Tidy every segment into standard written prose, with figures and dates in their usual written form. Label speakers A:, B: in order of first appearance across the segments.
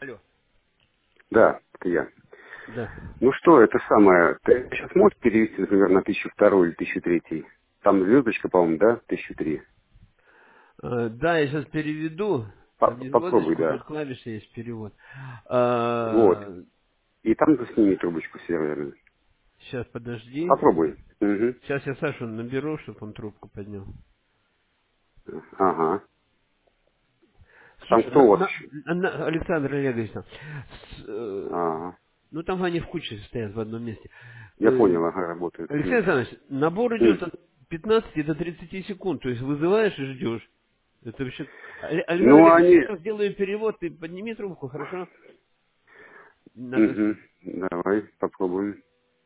A: Алло.
B: Да, это я.
A: Да.
B: Ну что, это самое, ты сейчас можешь перевести, например, на 1002 или 1003? Там звездочка, по-моему, да, 1003?
A: Да, я сейчас переведу. Там не
B: Попробуй,
A: звездочка,
B: да.
A: тут клавиша есть перевод.
B: Вот. И там засними трубочку серверную.
A: Сейчас, подожди.
B: Попробуй. Угу.
A: Сейчас я Сашу наберу, чтобы он трубку поднял.
B: Ага. Там
A: Слушай,
B: кто у вас еще?
A: Александр Олегович,
B: Ага.
A: ну там они в куче стоят в одном месте.
B: Я понял, ага, работает.
A: Александр Александрович, набор идет от 15 до 30 секунд, то есть вызываешь и ждешь. Это вообще... Александр
B: Ну,
A: Олегович,
B: они...
A: я сейчас сделаю перевод, ты подними трубку, хорошо? Надо...
B: Угу. Давай, попробуем.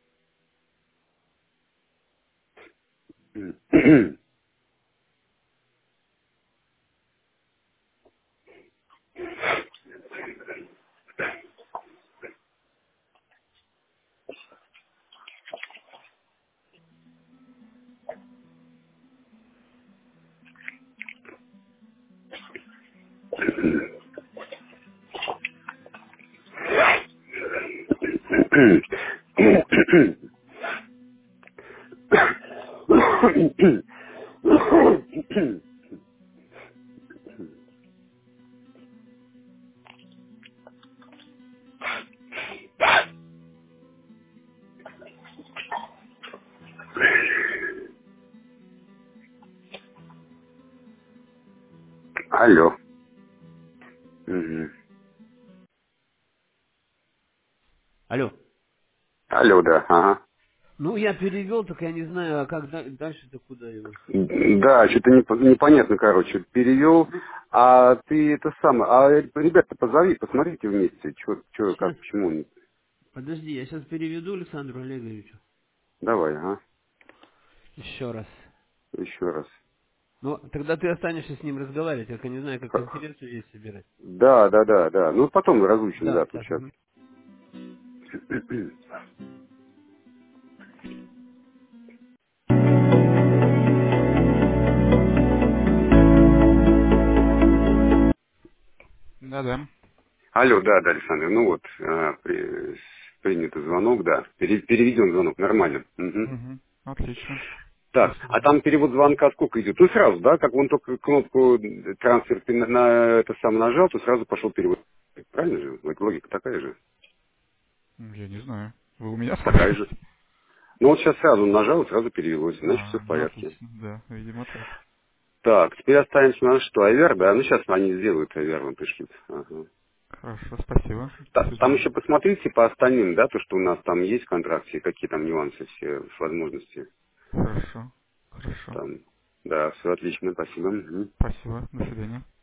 B: Алло. Угу.
A: Алло.
B: Алло, да, ага.
A: Ну, я перевел, только я не знаю, а как дальше-то куда его?
B: Да, что-то непонятно, короче, перевел.
A: Ну,
B: А ты это самое, ребята, позови, посмотрите вместе, что,
A: сейчас,
B: как, почему.
A: подожди, я сейчас переведу Александру Олеговичу.
B: Давай, ага,
A: Еще раз.
B: еще раз.
A: Ну, тогда ты останешься с ним разговаривать, я не знаю, как конференцию здесь собирать.
B: Да, да, да, да. Ну, потом разучим,
A: Да,
B: да, тут
A: сейчас.
B: сейчас.
A: Да-да.
B: Алло, да, да, Александр, ну вот, принятый звонок, да, переведен звонок, нормально. Мгм.
A: Угу. Отлично.
B: Так, а
A: Спасибо.
B: там перевод звонка сколько идет? Ну, сразу, да, как он только кнопку трансфер ты на это сам нажал, то сразу пошел перевод. Правильно же? Вот логика такая же.
A: Я не знаю. Вы у меня
B: Такая же.
A: спрашиваете?
B: Ну, вот сейчас сразу нажал, и сразу перевелось, значит, все
A: А,
B: в
A: ну
B: порядке.
A: отлично. Да, видимо так.
B: Так, теперь останется на что? Авер, да? Ну, сейчас они сделают Авер, вам пришлют. Ага.
A: Хорошо, спасибо. До
B: Там
A: свидания.
B: еще посмотрите по остальным, да, то, что у нас там есть в контракте, какие там нюансы все, возможности.
A: Хорошо. Хорошо.
B: Там, да, все отлично, спасибо. Мгм.
A: Спасибо. До свидания.